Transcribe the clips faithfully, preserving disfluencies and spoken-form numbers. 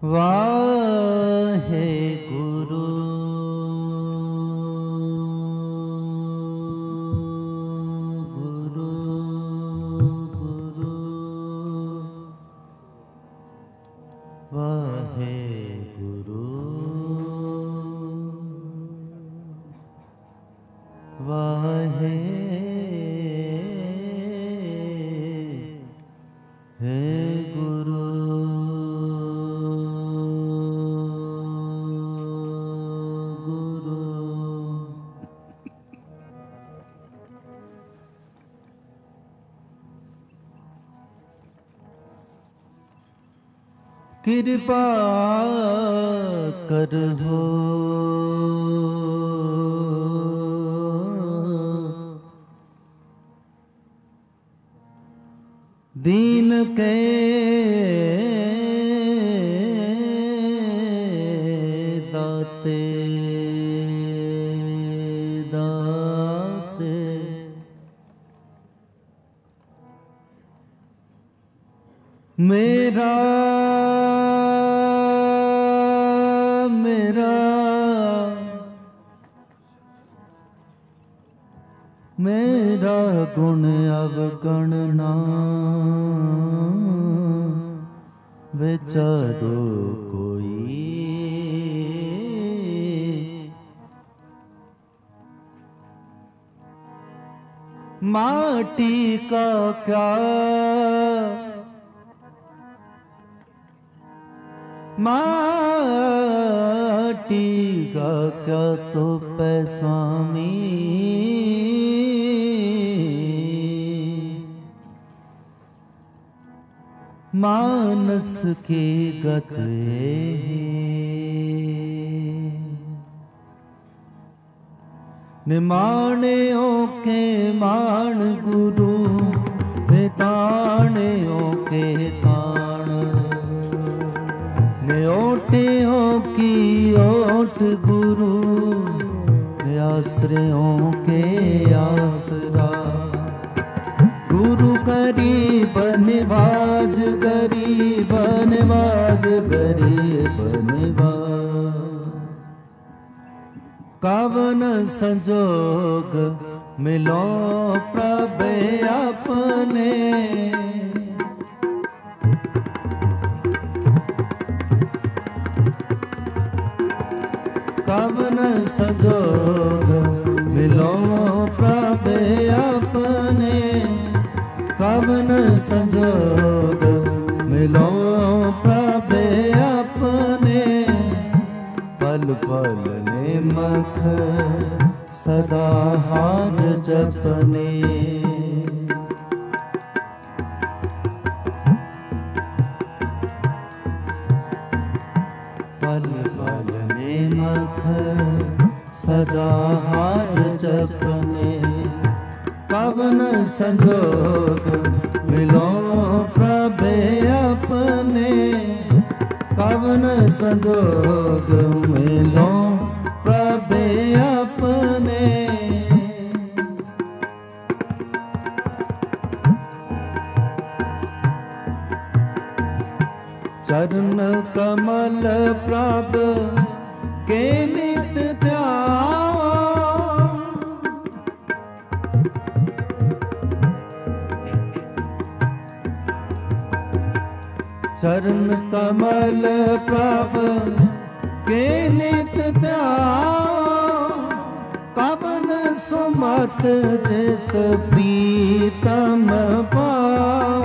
वाहे गुरु गुरु गुरु वाहे गुरु वाहे हे गुरु कृपा करहो दीन के दाते दाते मेरा मेरा मेरा गुण अवगणना विचारो कोई माटी का क्या माटी का क्या तो पैस्वामी मानस की गत निमाणे के मान गुरु निताणे के ताण ओटियों की ओट गुरु आश्रयों के आसरा गुरु गरीब निवाज गरीब निवाज गरीब निवाज कवन संजोग मिलो प्रभु अपने कवन संजोग मिलो प्रभु अपने कवन संजोग मिलो प्रभु अपने पल पल निमख सदा हार जपने पल पल निमख सदा हार जपने कवन संजोग मिलो प्रभु अपने कवन संजोग मिलो प्रभु अपने चरण कमल प्रभु के नित ध्यान चरण कमल प्रभु के नित ध्यान कवन सुमत जित प्रीतम पाओ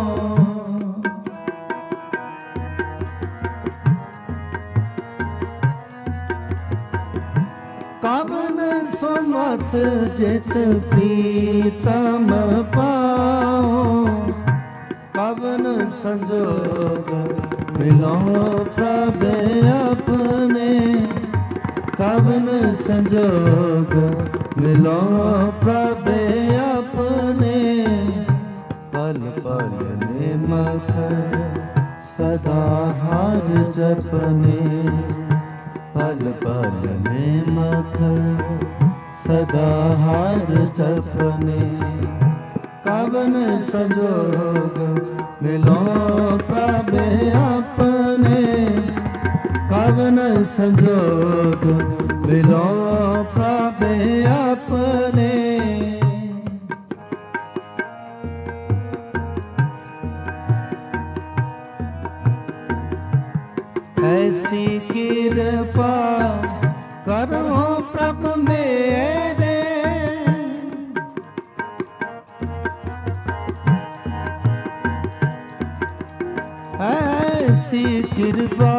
कवन सुमत जित प्रीतम पाओ कवन संजोग मिलो प्रभु अपने कवन संजोग मिलो प्रभु अपने पल पल निमख सदा हार जपने पल पल निमख सदा हार जपने कवन संजोग मिलो प्रभु अपने कवन संजोग मिलो प्रभ अपने। ऐसी कृपा करो प्रभु मेरे, ऐसी कृपा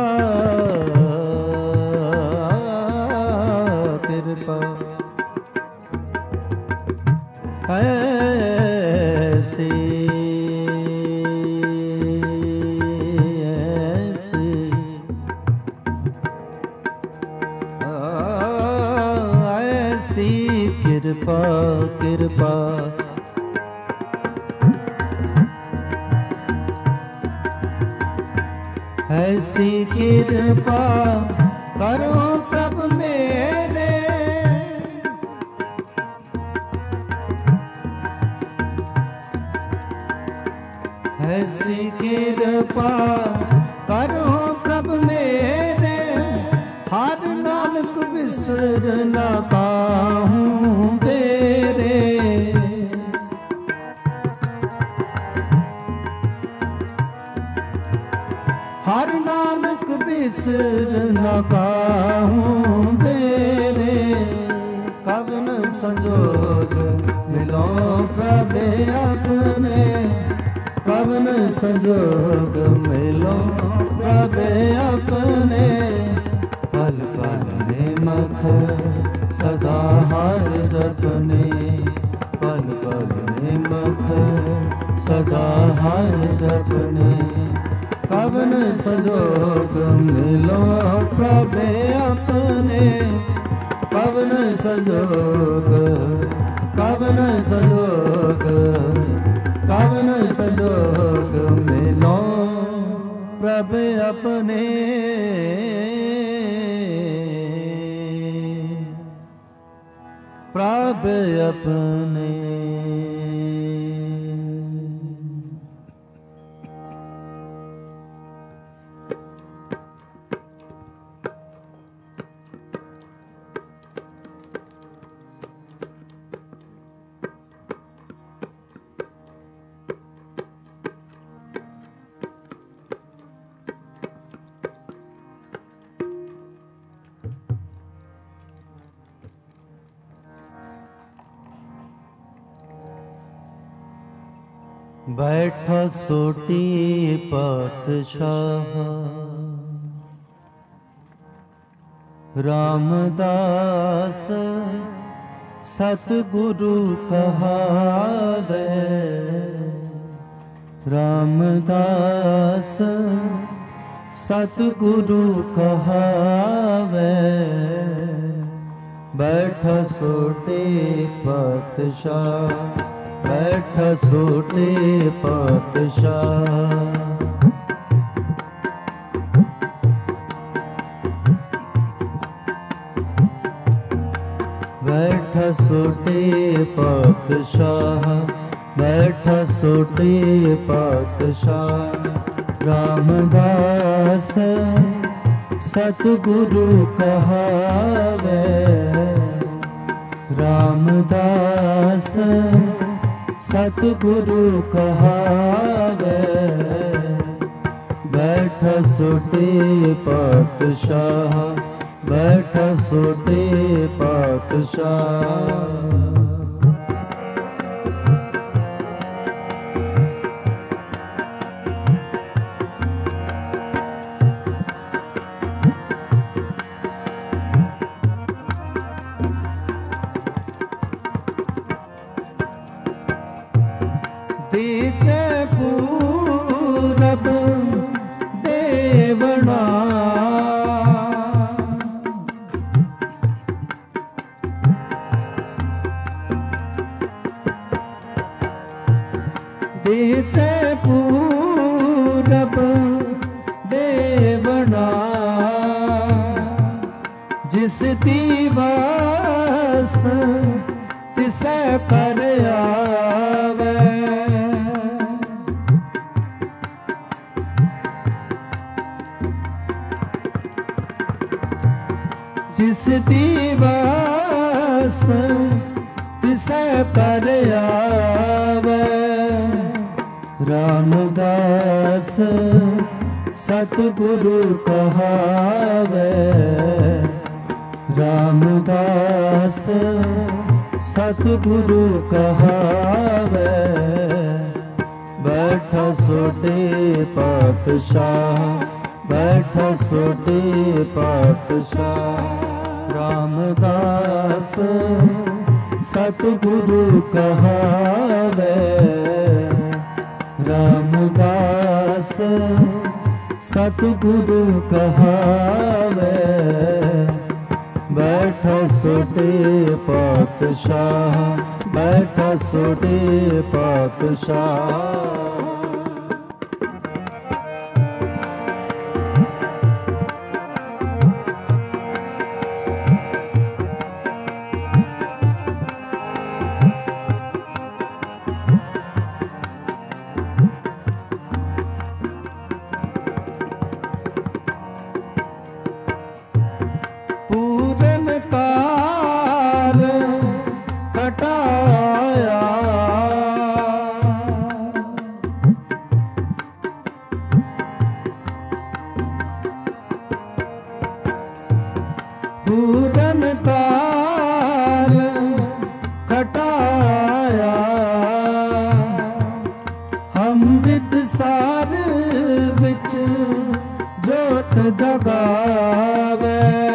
कृपा ऐसी कृपा कृपा ऐसी कृपा करो प्रभु मेरे। ऐसी कृपा करो प्रभु मेरे, हर नानक बिसर न पाऊं तेरे। हर नानक बिसर न पाऊं तेरे, कवन संजोग मिलो प्रभु अपने। कवन संजोग मिलो प्रभु अपने, पल पल निमख सदा हर जतने। पल पल निमख सदा हर जतने, कवन संजोग मिलो प्रभु अपने। कवन संजोग कवन संजोग कवन संजोग मिलो प्रभु अपने। प्रभु अपने। बैठा सोटी पातशाह रामदास सतगुरु कहावे। रामदास सतगुरु कहावे, बैठा सोटे पातशाह। बैठा सोटे पातशाह, बैठा सोटे पातशाह। बैठा सोटे पातशाह, रामदास सतगुरु कहावे। रामदास सतगुरु कहावे, बैठा सोटे पातशाह। बैठा सोटे पातशाह, दीजे पूरब देवना। दीजे पूरब देवना, जिस दिवस तिसे कर आवे। जिस दिवस तिसै कर आवे, रामदास सतगुरु कहावे, रामदास सतगुरु कहावे। बैठा सोटे पातशाह, बैठा सोटे पातशाह, रामदास सतगुरु कहावे, रामदास सतगुरु कहावे। बैठा सोटे पातशाह, बैठा सोटे पातशाह। पूरन काल कटाया, पूरन काल कटाया, अमृत सार विच जोत जगावे,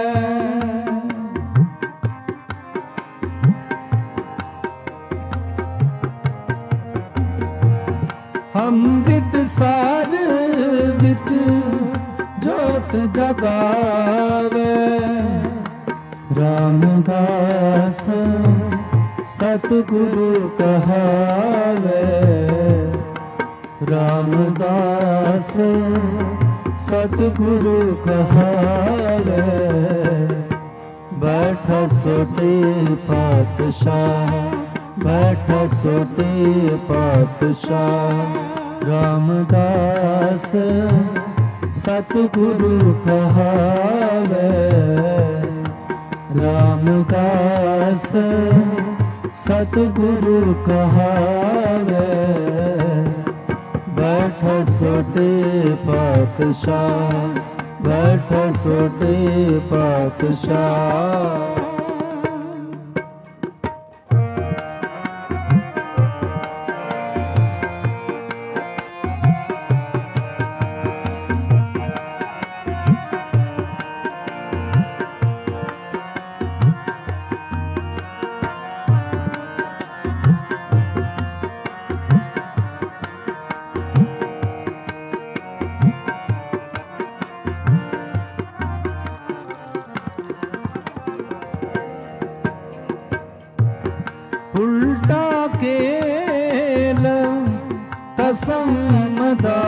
अमृत सार विच जोत जगावे। रामदास सतगुरु कहावे, रामदास सतगुरु कहावे। बैठा सोटे पातशाह, बैठा सोटे पातशाह, रामदास सतगुरु कहावे, रामदास सतगुरु कहावे। बैठा सोटे पातशाह, बैठा सोटे पातशाह। उल्टा केल तसम्मदा,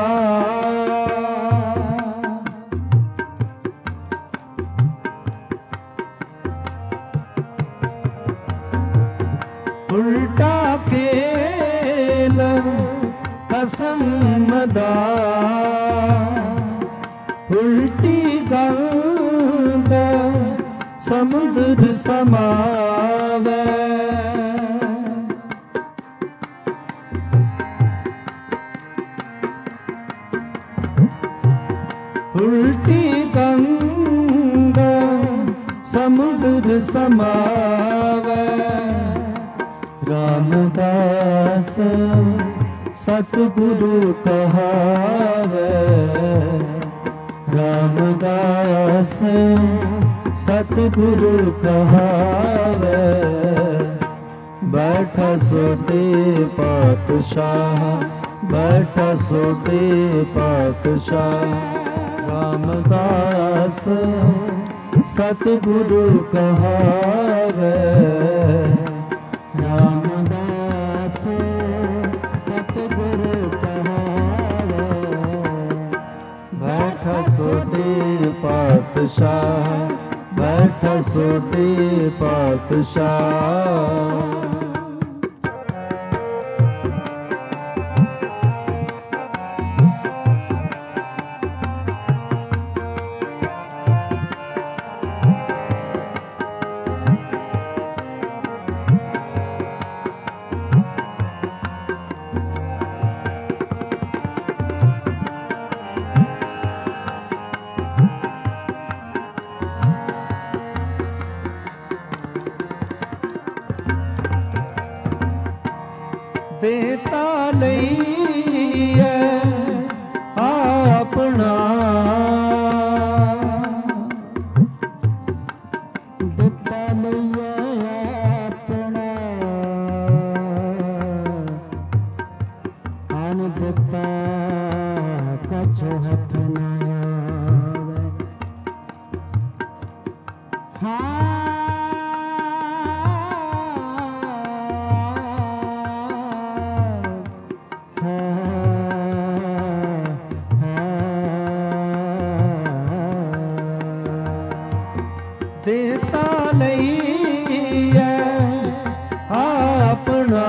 उल्टा खेल तसम्मदा, उल्टी गंग समुद्र समावे। उल्टी गंगा समुद्र समावे। रामदास सतगुरु कहावे, रामदास सतगुरु कहावे। बैठा सोटे पातशाह, बैठा सोटे पातशाह, रामदास सतगुरु कहावे, रामदास सतगुरु कहावे। बैठा सोटे पातशाह, बैठा सोटे पातशाह। देता नहीं है अपना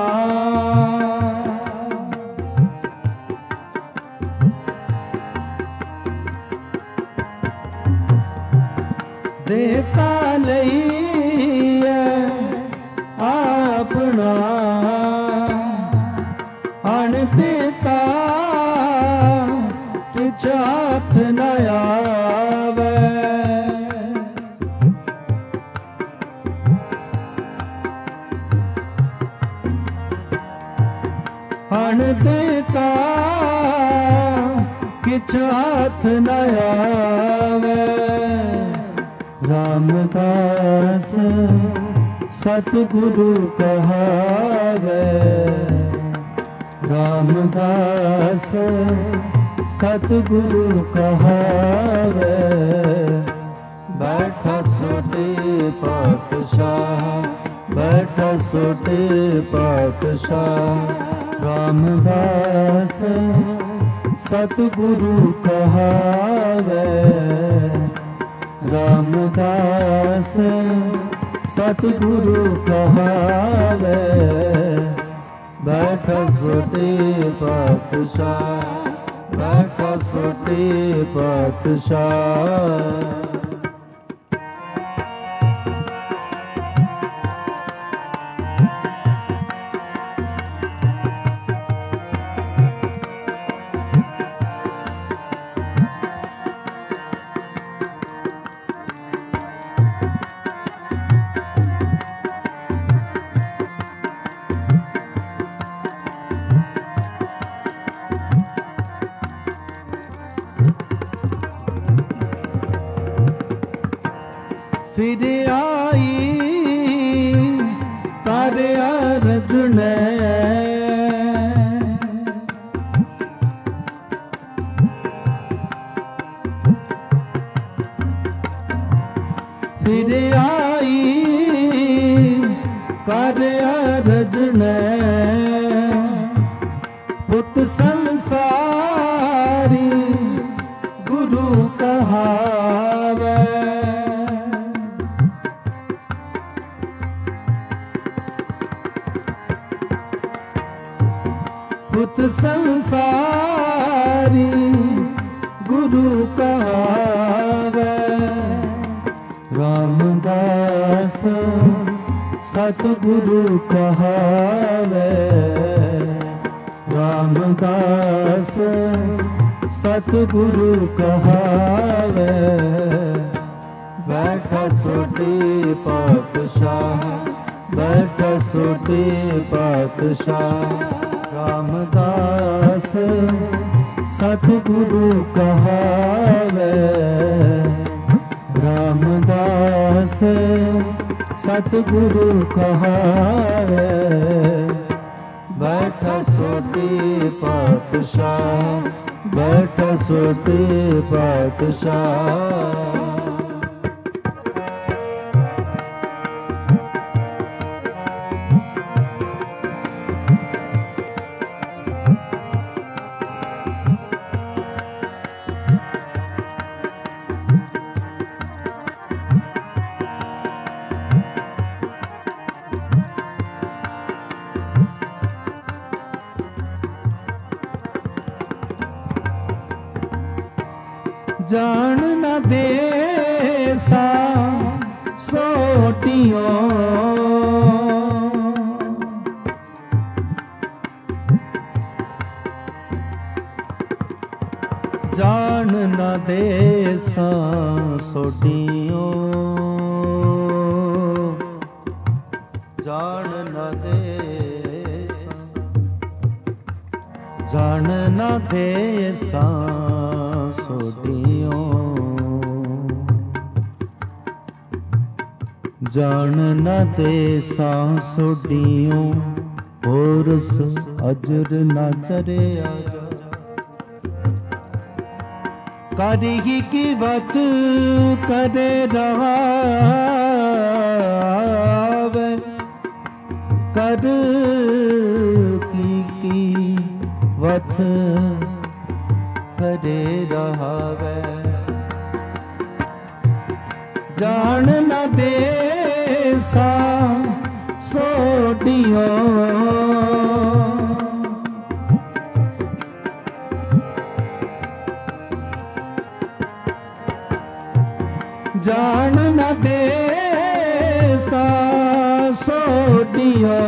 देता नहीं है अपना अण देता किछ हाथ न आवे अण देता किछ हाथ न आवे रामदास सतगुरु कहावे रामदास सतगुरु कहावे बैठा सोटे पातशाह बैठा सोटे पातशाह रामदास सतगुरु कहावे रामदास सतगुरु कहावे बैठा सोते पातशाह बैठा सोते पातशाह फिर आई कर अर्ज ने फिर आई कर अर्ज ने पुत संसारी गुरु कहावे पुत संसारी गुरु कहावे रामदास सतगुरु कहावे रामदास सतगुरु कहावे बैठा सोटे पातशाह बैठा सोटे पातशाह रामदास सतगुरु कहावे रामदास सतगुरु कहावे बैठा सोते पातशाह बैठा सोते पातशाह जान न देसा सोटियों जान न देसा सोटियों जान न देसा जान न देसा सोटियों जान न देसा सोटियों होरस अजर न चरे आजा करी की बत करे रहावे कर की की वत करे रहावे जान न दे सा सोडियो जान न दे सा सोडियो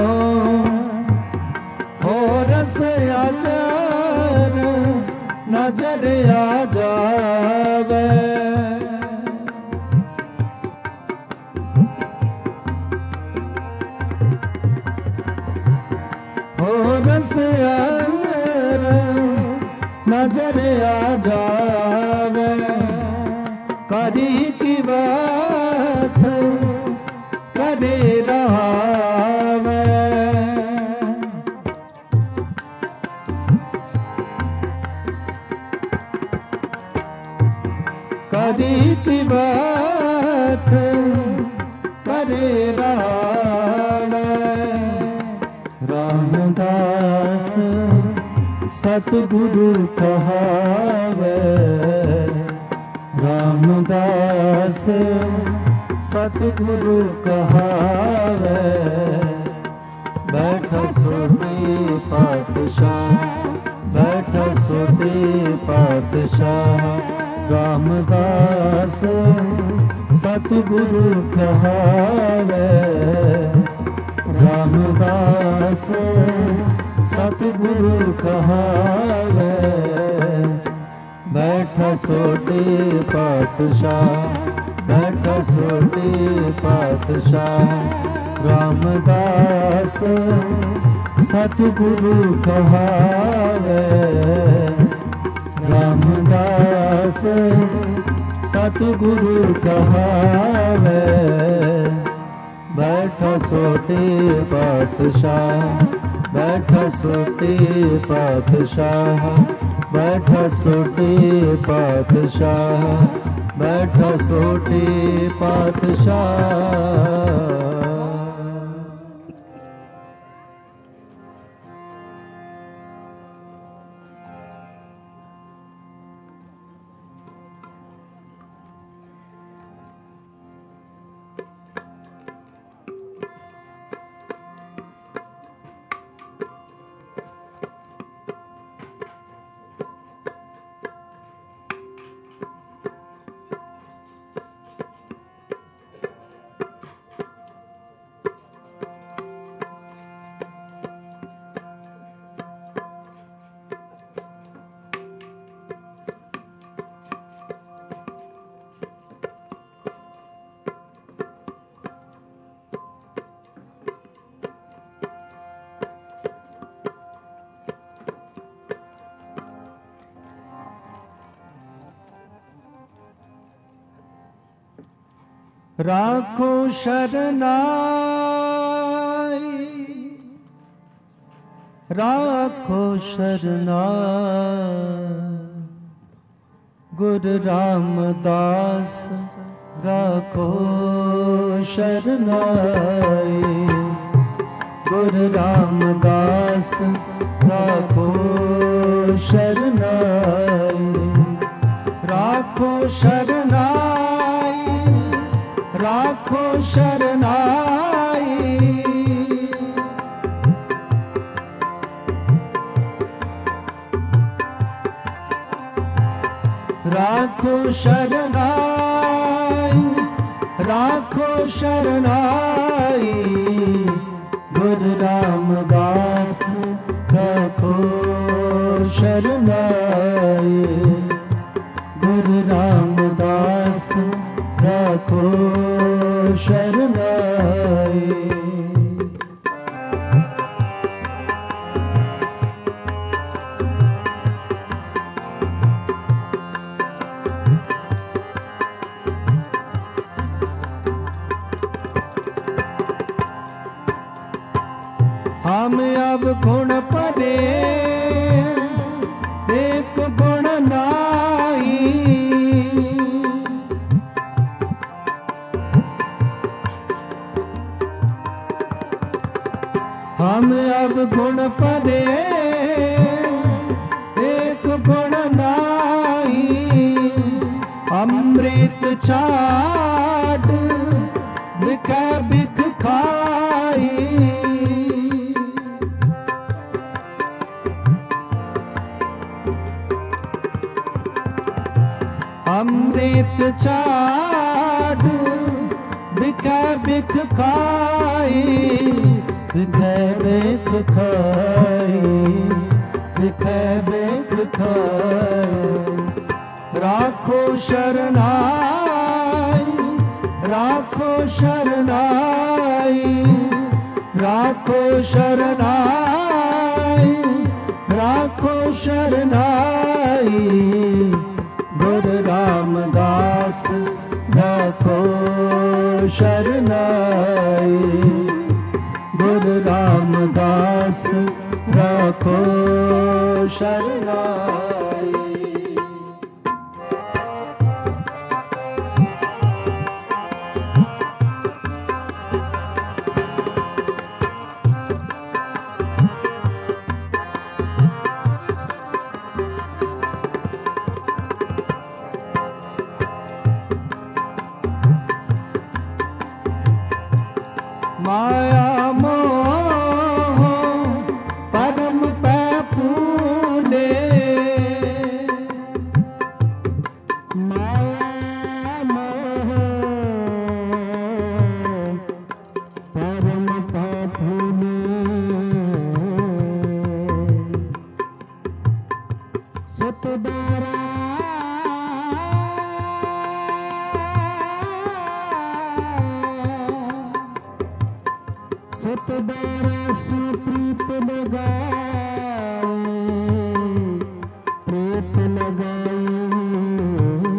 हो रस अजर नजर आ जावे हो रस अजर नजर आ जावे करी की बात करे रहावे करी की बात करे रहावे रामदास सतगुरु कहावे रामदास सतगुरु कहावे बैठा सोते पातशाह बैठा सोते पातशाह रामदास सतगुरु कहावे रामदास सतगुरु कहावे बैठा सोते पातशाह बैठा सोते पातशाह रामदास सतगुरु कहावे रामदास सतगुरु कहावे बैठा सोते पातशाह बैठा सोते पातशाह बैठा सोते पातशाह बैठा सोते पातशाह राखो शरनाई राखो शरनाई गुरु रामदास राखो शरनाई गुरु रामदास राखो शरनाई राखो शरनाई राखो शरनाई राखो शरनाई राखो शरनाई गुरु रामदास राखो शरनाई गुरु रामदास राखो शरनाई हम अब गुण परे एक गुण नाई हम अब गुण परे एक गुण नाई अमृत छा छाड़ बिखै बिख खाई। अमृत छाड़ बिखै बिख खाई। बिखै बिख खाई, बिखै बिख खाई। राखो शरनाई, राखो शरनाई, राखो शरनाई, राखो शरनाई। गुरु रामदास राखो शरनाई। गुरु रामदास राखो शरनाई। माया मोह परम पै फूले। माया मोह परम पै फूले। सुतदारा सतदारा सुप्रीत लगाई, प्रीत लगाई।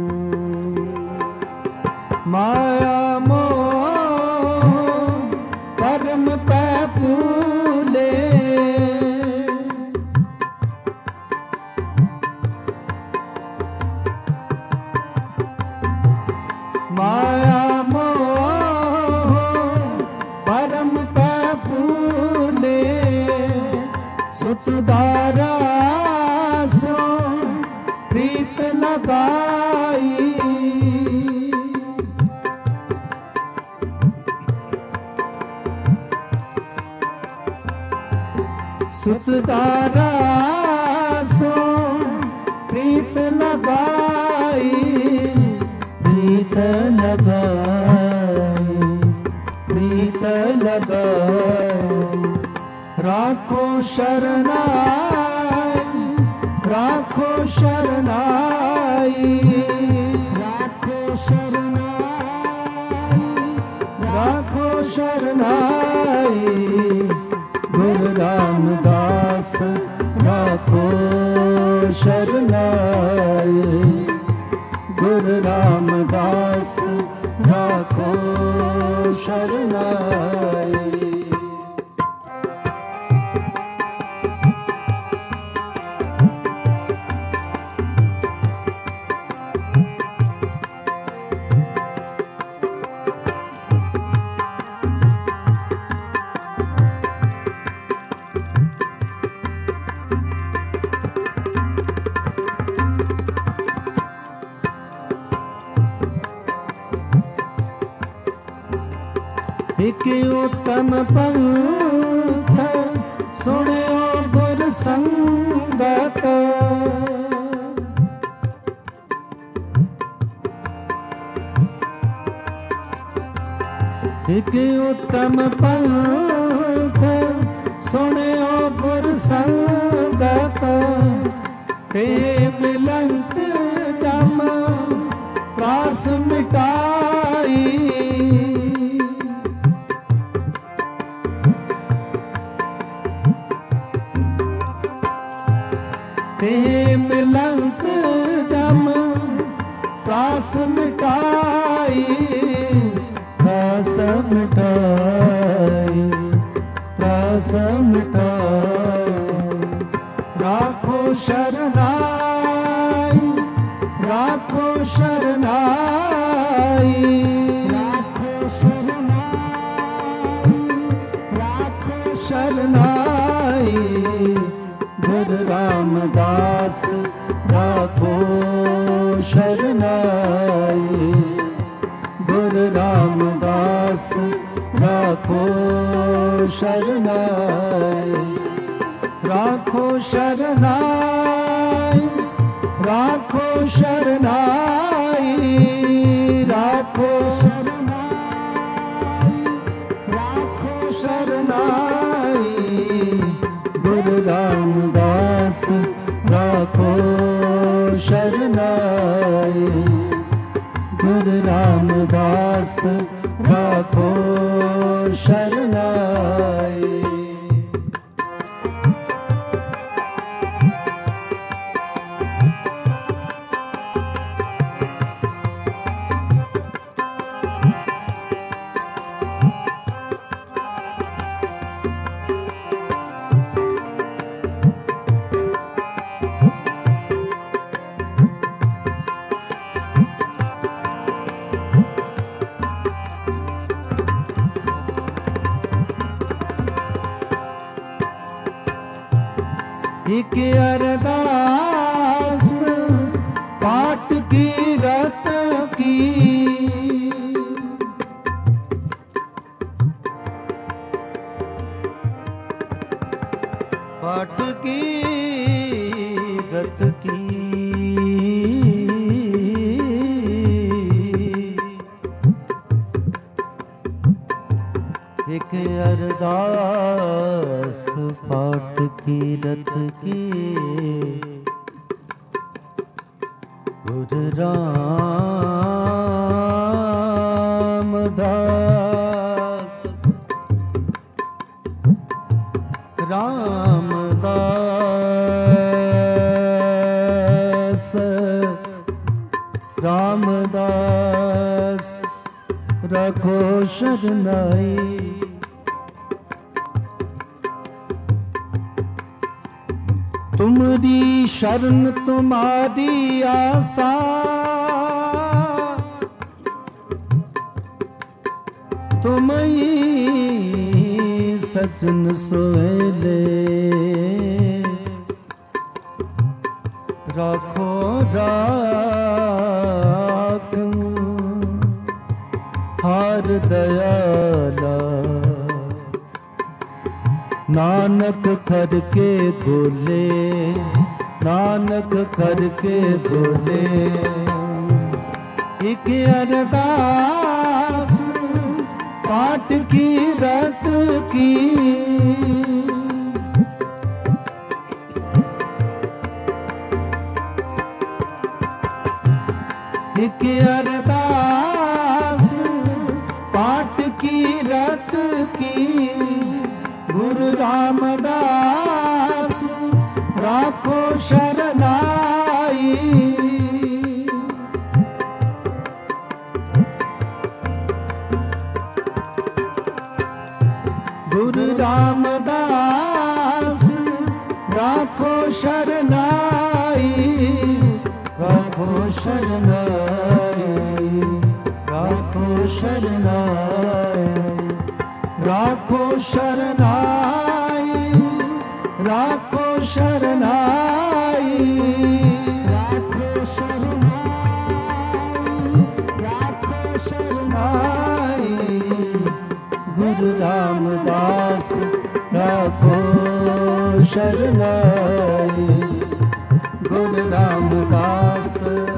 माया मोह परम पै फूले। माया परम पै फूले। सुतदारा सो प्रीत लगाई। सुतदारा सो प्रीत लगाई। प्रीत लगाई, प्रीत लगाई। राखो शरनाई, राखो शरनाई, राखो शरनाई, राखो शरनाई। गुरु रामदास राखो शरनाई। गुरु रामदास राखो शरनाई। एक उत्तम पंथ सुनियो गुर संगत। एक उत्तम पंथ सुनियो गुर संगत। ते मिलंत जम त्रास मिटाई। ते मिलंत जम त्रास मिटाई। त्रास मिटाई, त्रास मिटाई। राखो शरनाई, राखो शरनाई, राखो शरनाई, राखो शरनाई। गुरु रामदास राखो शरनाई। रामदास राखो शरणाई, राखो शरणाई, राखो शरणाई, राखो शरणाई, राखो शरणाई, गुरु रामदास राखो शरणाई, गुरु रामदास राखो शरणाई। एक अरदास पाठ की रत की, पाठ की रत की, एक अरदास पाठ की रत की, गुरु रामदास रामदास रामदास रखो शरणाई, तुमरी शरण तुम्हारी आशा, तुम ही सजन सोएले, राखो राख हार दयाला, नानक करके बोले, नानक करके बोले, एक अरदास पाठ की रत की, एक अरदास पाठ की रत की, गुरु रामदास राखो शरणाई, गुरु रामदास राखो शरणाई, राखो शरणाई, राखो शरणाई, राखो शरणाई, राखो शरणाई, राखो शरणाई, राखो शरणाई, गुरु रामदास राखो शरणाई, गुरु रामदास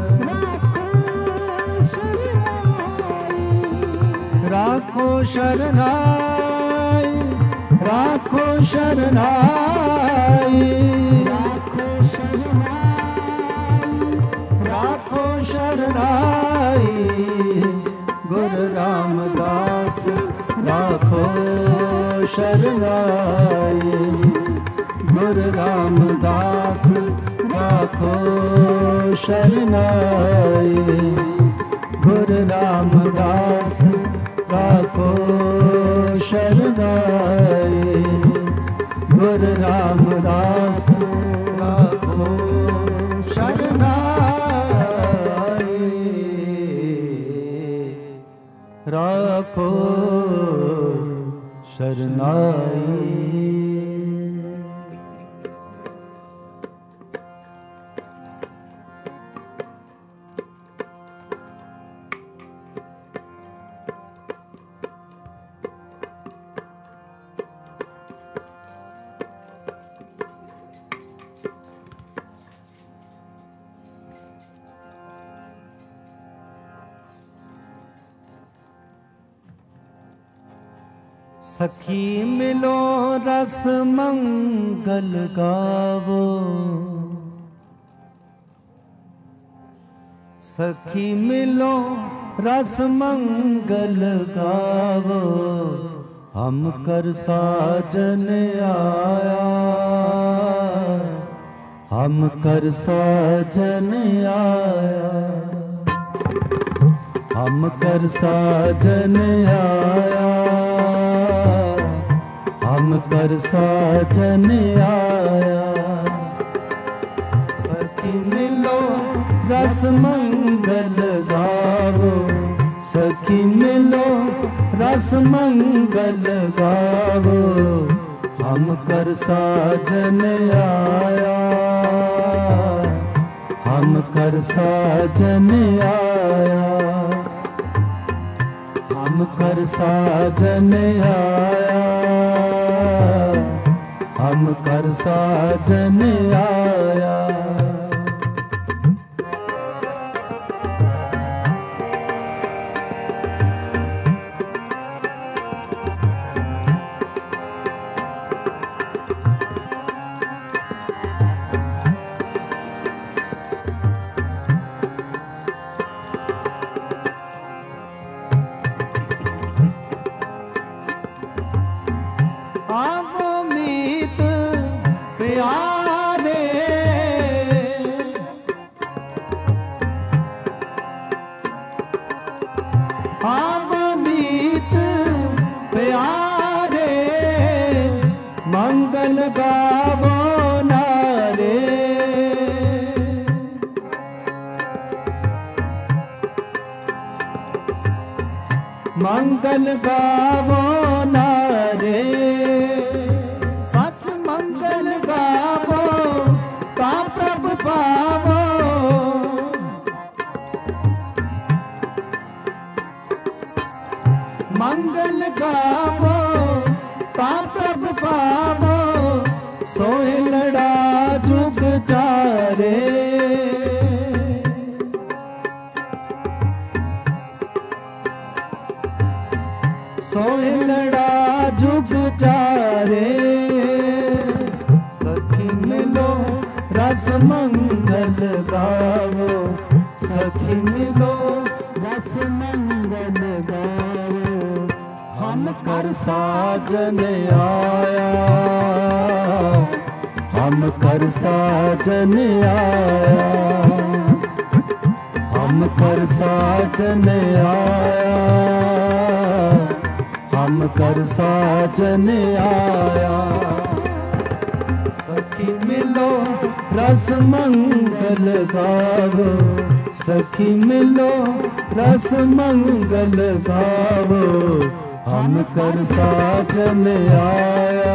राखो शरणाई, राखो शरणाई, राखो शरणाई, राखो शरणाई, गुरु रामदास राखो शरणाई, गुरु रामदास राखो शरणाई, गुरु रामदास राखो शरणाई, गुरु रामदास राखो शरणाई, राखो शरणाई। सखी मिलो रस मंगल गावो, सखी मिलो रस मंगल गावो, हम कर साजन आया, हम कर साजन आया, हम कर साजन आया, हम कर साजन आया। सखी मिलो रस मंगल गावो, सखी मिलो रस मंगल गावो, हम कर साजन आया, हम कर साजन आया, हम कर साजन आया, हम कर साजन आया। आगो मीत प्यारे, आगो मीत प्यारे, मंगल गावो नारे, मंगल गावो नारे, सच मंगल गावो ता प्रभ पावो, मंगल गावो ता प्रभ पावो, सोए लड़ा जुग चारे, सोए लड़ा जुग चारे। सखी मिलो रस मंगल गावो, सखी मिलो रस मंगल गावो, हम कर साजन आया, हम कर साजन आया, हम कर साजन आया, हम कर साजन आया। सखी मिलो रस मंगल गावो, सखी मिलो रस मंगल गावो, हम कर साजन आया,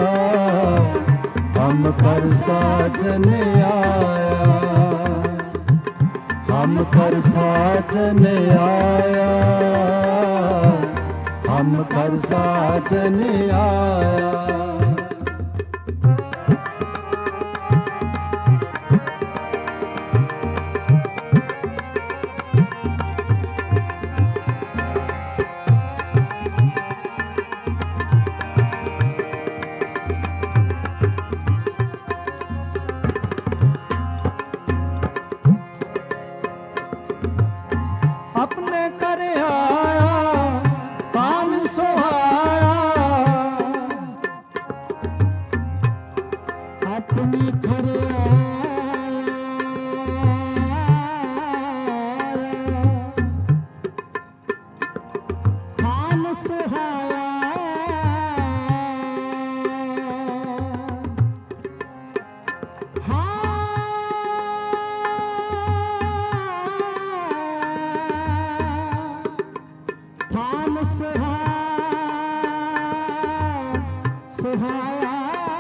हम कर साजन आया, हम कर साजन आया, हम कर साजन आया। अपने कर आया कान सुहाया, अपने कर कान सुहाया, सुहाया,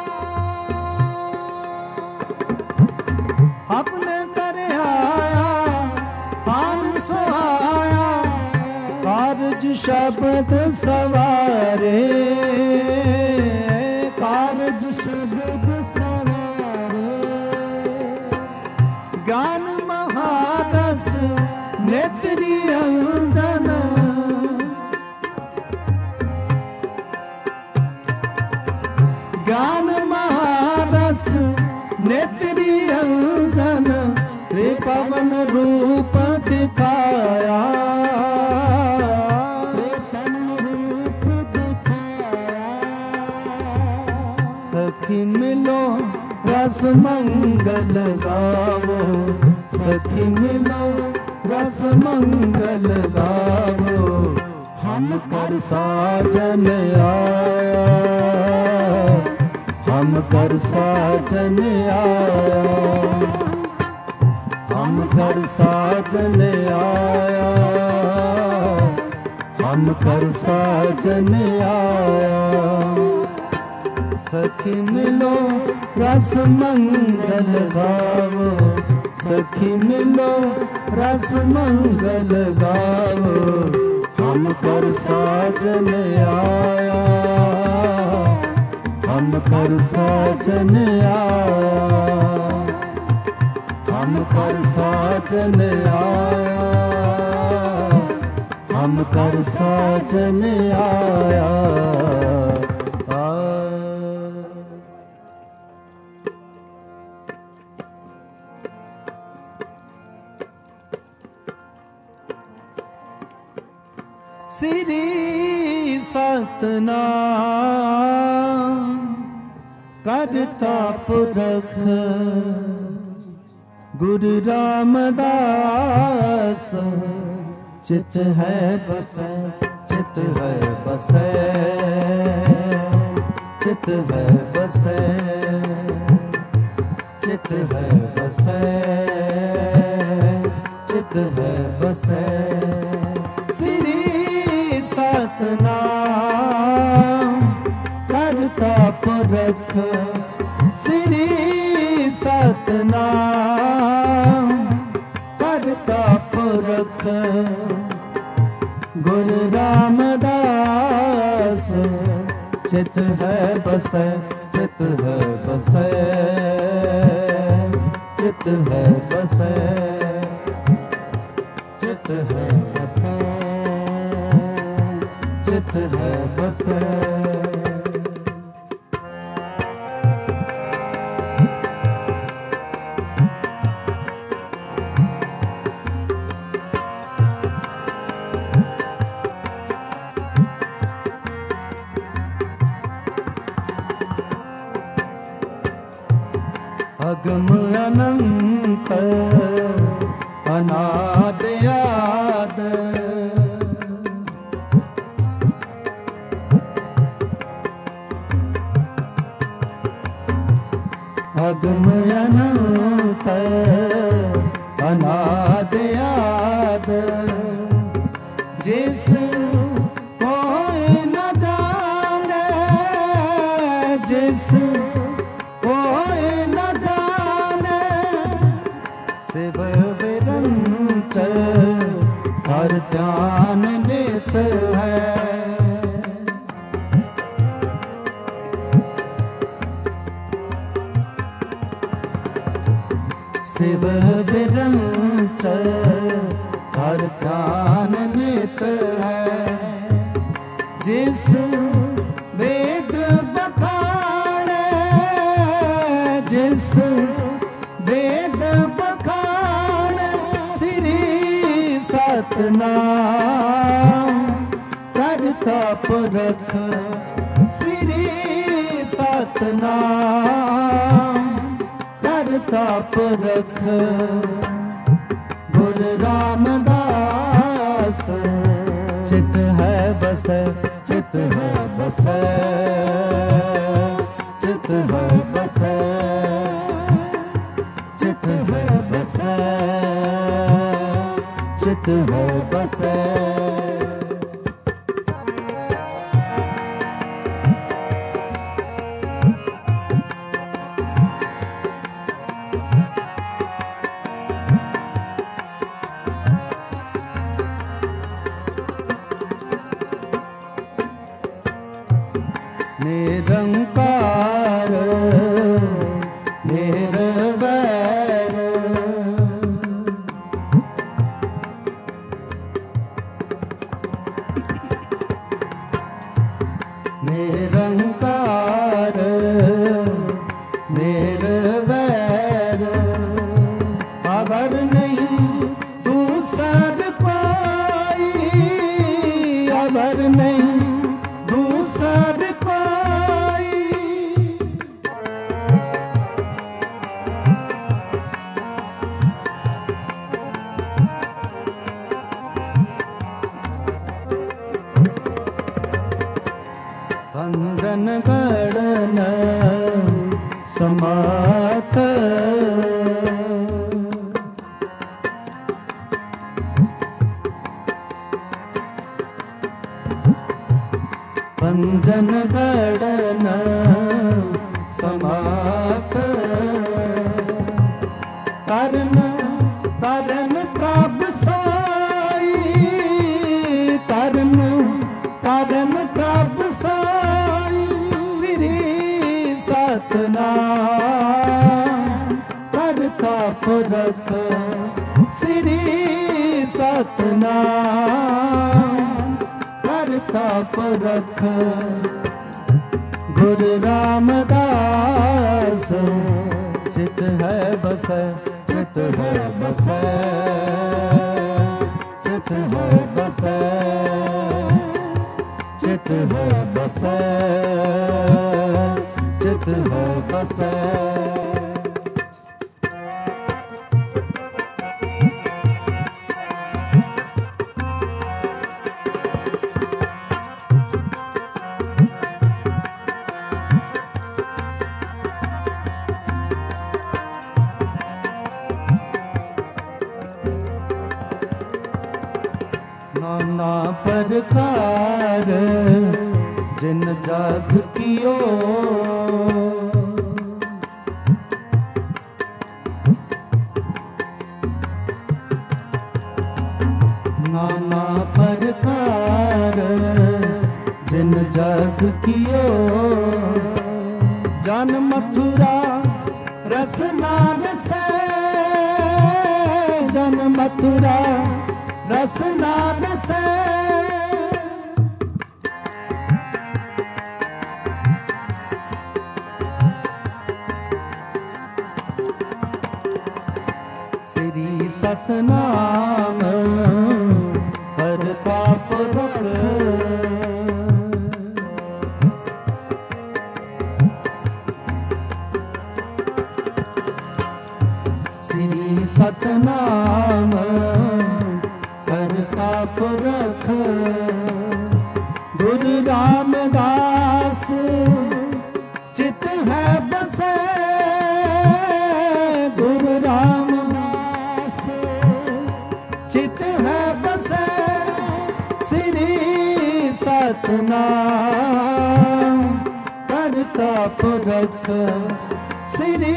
अपने कर आया कान सुहाया, कारज शब्द सवारे, कारज शब्द सवारे, ज्ञान महारस नेत्री अंजन, मंगल गावो, सखी मिलो रस मंगल गावो। हम कर साजन आया, हम कर साजन आया, हम कर साजन आया, हम कर साजन आया। सखी मिलो रस मंगल गावो, सखी मिलो रस मंगल गावो। हम कर साजन आया, हम कर साजन आया, हम कर साजन आया, हम कर साजन आया। श्री सतनाम करता पुरख, गुरु रामदास चित है बसे, चित है बसे, चित है बसे, चित है बसे, चित है बसे। श्री सतनाम करता पुरख, श्री सतनाम करता पुरख, गुरु रामदास चित है बसे, चित है बसे, चित है बसे, चित है बसे, चित है बसे। अगम अनंत अनादि आदि, अगम अनंत अनादि आदि, जिस कोई न जाने, जिस कोई न जाने, शिव विरंच हर ध्यान नित है। शिव विरंच हर ध्यान नित है, जिस वेद बखाने, जिस वेद बखाने, श्री सतनाम करता पुरख, श्री सतनाम करता पुरख, गुरु रामदास चित है बसे, चित है बसे, चित है बसे, चित है बसे, चित है बसे। निरंकार निर्वैर, निरंकार निर्वैर, अगर नहीं दूसर कोई, अगर नहीं दूसर कोई, भंजन गड़न समात तरन तरन प्रभ साई तरन तरन प्रभ साई श्री सतनाम करता पुरख श्री सतनाम करता पुरख गुरु रामदास चित है बस चित है बस चित है बस चित है बस चित है बस नाना प्रकार जिन जग कियो नाना प्रकार जिन जग कियो जन मथुरा रसना रसै जन मथुरा रसना रसै श्री सतनाम करता पुरख श्री सतनाम करता पुरख गुरु रामदास चित है बसे गुरु रामदास चित है बसे श्री सतनाम करता पुरख श्री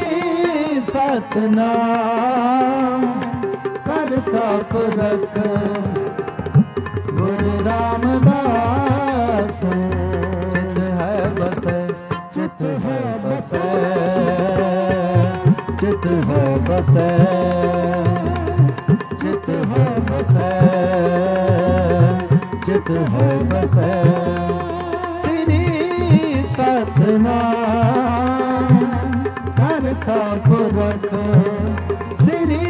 सतनाम करता पुरख गुरु रामदास चित है बस चित है बस चित है बस चित है बस चित है बस श्री सतनाम करता पुरख श्री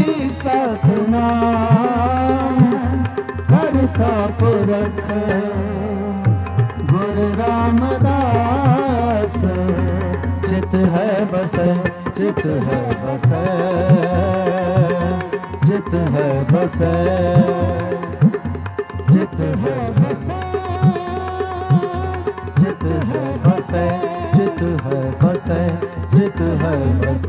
सतनाम करता पुरख गुरु रामदास चित है बस चित है बस चित है बस चित है बस चित है बस चित है बस चित है बस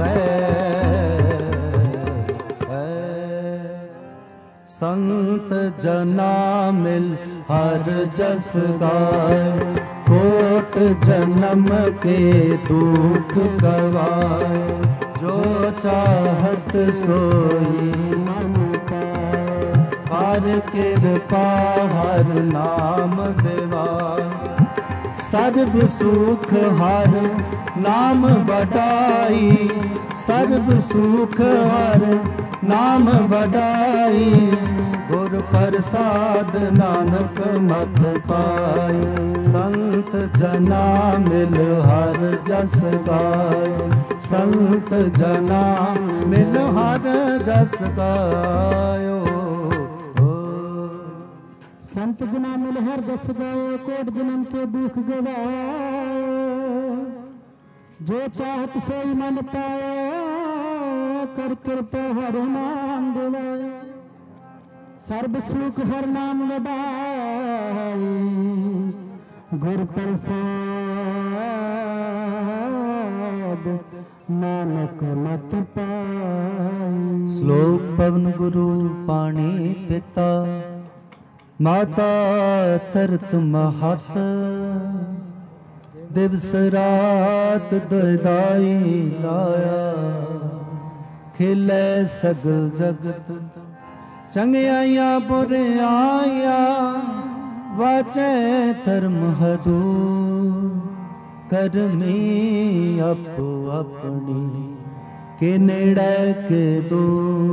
संत जना मिल हर जस गाय कोट जन्म के दुख गवाए जो चाहत सोई मन पाए हर कृपा हर नाम देवाय सर्व सुख हर नाम बढ़ाई सर्व सुख हर नाम बढ़ाई गुर प्रसाद नानक मत पाई संत जना मिल हर जस गाय संत जना मिल हर जस गायो संत जना मिल हर जस गायो कोट जन्म के दुख गवाए जो चाहत सोई मन पाए कर कृपा हर नाम दिवाए सर्व सुख हर नाम लदाई गुर प्रसाद नानक मत पाई। श्लोक पवन गुरु पाणी पिता ਮਾਤਾ ਤਰਤ ਮਹਤ ਦਿਵਸ ਰਾਤ ਦੁਇਦਾਈ ਲਾਇਆ ਖੇਲੇ ਸਗਲ ਜਗਤ ਚੰਗਿਆਈਆਂ ਬੁਰਿਆਈਆਂ ਵਾਚੈ ਧਰਮ ਹਦੂ ਕਰਮੀ ਆਪੋ ਆਪਣੀ ਕੇ ਨੇੜੇ ਕੇ ਦੋ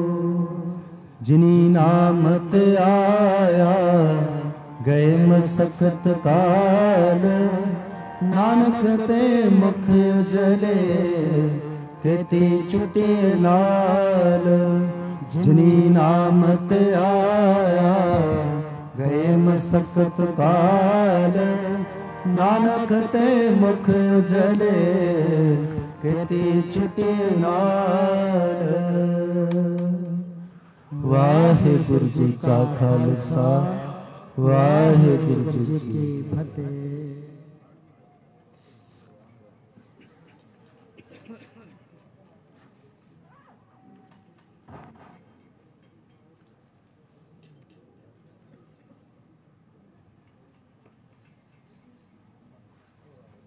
ਜਿਨੀ ਨਾਮਤ ਆਇਆ ਗਏ ਮਸਕਤ ਕਾਲ ਨਾਨਕ ਤੇ ਮੁਖ ਉਜਲੇ ਕੀਤੀ ਛੁਟੀ ਨਾਲ ਜਿਨੀ ਨਾਮਤ ਆਇਆ ਗਏ ਮਸਕਤ ਕਾਲ ਨਾਨਕ ਤੇ ਮੁਖ ਉਜਲੇ ਕੀਤੀ ਛੁਟੀ ਨਾਲ। ਵਾਹਿਗੁਰੂ ਜੀ ਕਾ ਖਾਲਸਾ ਵਾਹਿਗੁਰੂ ਜੀ ਕੀ ਫਤਿਹ।